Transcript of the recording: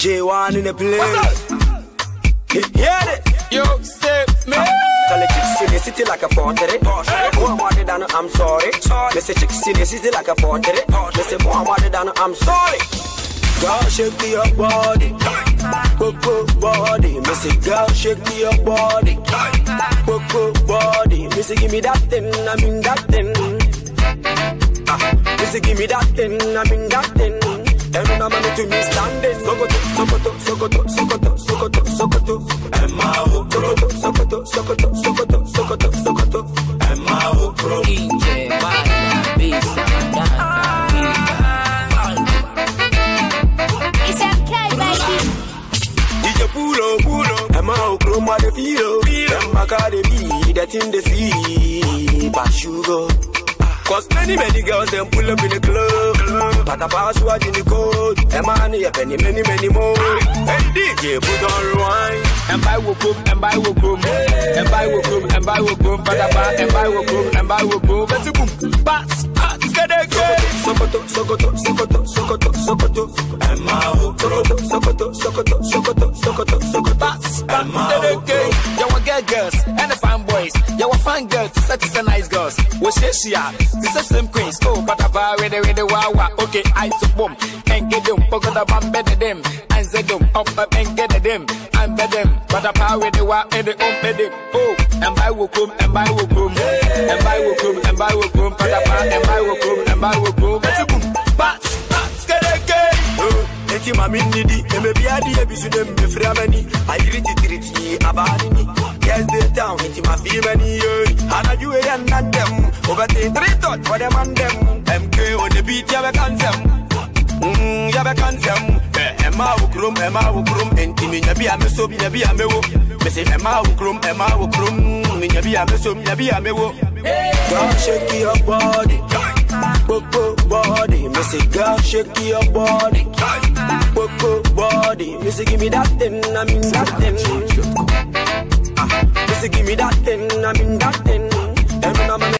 J1 in the place. What's up? Hear it? Yo, step me. Tell the chicks in the city like a portrait. More money than I'm sorry. They say chicks in the city like a portrait. They say more money than I'm sorry. Girl, shake your body. Coco body. Me say girl, shake your body. Coco body. Me say give me that thing, I mean that thing. Me say give me that thing, I mean that thing. And when I'm to me standing, Sokoto, Sokoto, Sokoto, Sokoto, Sokoto, Sokoto, and Mao, Sokoto, Sokoto, Sokoto, Sokoto, Sokoto, Sokoto, and Mao, Pro. DJ Bala, Bisa, It's okay, baby. DJ Pulo, and Mao, Chroma, the feel, and Macademy, that in the sea, but sugar. Cause many girls them pull up in the club. But the password in the code. A man here penny many more. Hey DJ put on rewind. And buy will come, and buy will come, and buy will come, and buy will come, but I buy and buy will come, and buy will come. Let's boom, bats, get it, get it. Sokoto, Sokoto, Sokoto, Sokoto, Sokoto, and Mao. Sokoto, Sokoto, Sokoto, Sokoto, Sokoto, Sokoto, Bats, get it, get it. You will get girls and the fan boys. You will find girls, such as a nice girls. What she are? This is same queens. Oh, but I buy ready, wow. Okay, I took boom and get them. Pocket the bam better them and zed them up and get them and bet them. But I power the wow and the bed them. Oh, and buy will come, and buy will come, and buy will come, and buy will come. But I buy and buy will come, and buy will come. Let's boom, bats, get it, get it. Eti mami nidi, maybe I did be them be framani. I irriti abani. Yes, they down, eti my female. And I do it and not them. Over the 3 thought for them and them. MK on the beat, ya can them. Ya can them. Emma Ukrum, enti mi nyabi ameso, nyabi amewo. Me say Emma Ukrum, nyabi ameso, nyabi amewo. Girl, shake your body. Coco body, me say girl, shake your body. Coco body, me say give me that thing, I mean that thing. Me say give me that thing, I mean that thing. And when I'm